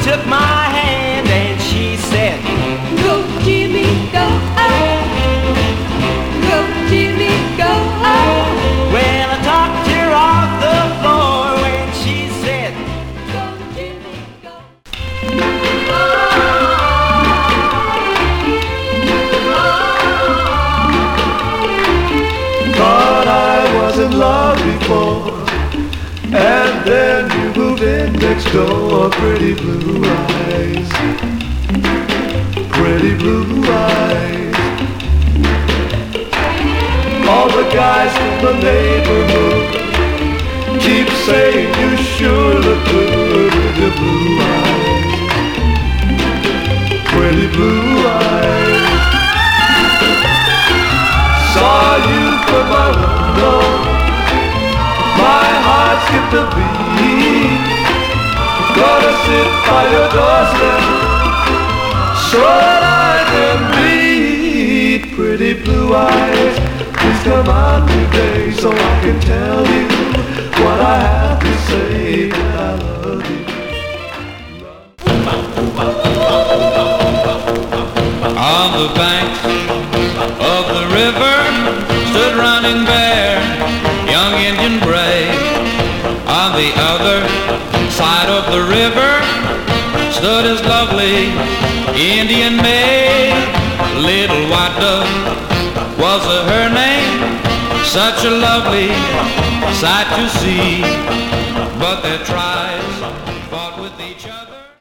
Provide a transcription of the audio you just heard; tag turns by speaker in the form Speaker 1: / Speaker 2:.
Speaker 1: took my hand and she said,
Speaker 2: Go, Jimmy, go, oh. Go, Jimmy, go, oh.
Speaker 1: well, I talked her off the floor when she said,
Speaker 2: Go, Jimmy, go.
Speaker 3: Thought I was in love before, and then you moved in next door. Pretty blue eyes, pretty blue eyes. All the guys from the neighborhood keep saying you sure look good with your blue eyes, pretty blue eyes. Saw you from my window, my heart skipped a beat. Gonna sit by your doorstep so that I can meet. Pretty blue eyes, please come out today so I can tell you what I have to say, that I love you.
Speaker 4: On the banks of the river stood Running Bear, young Indian brave. On the other side of the river stood his lovely Indian maid. Little White Dove was her name, such a lovely sight to see, but their tries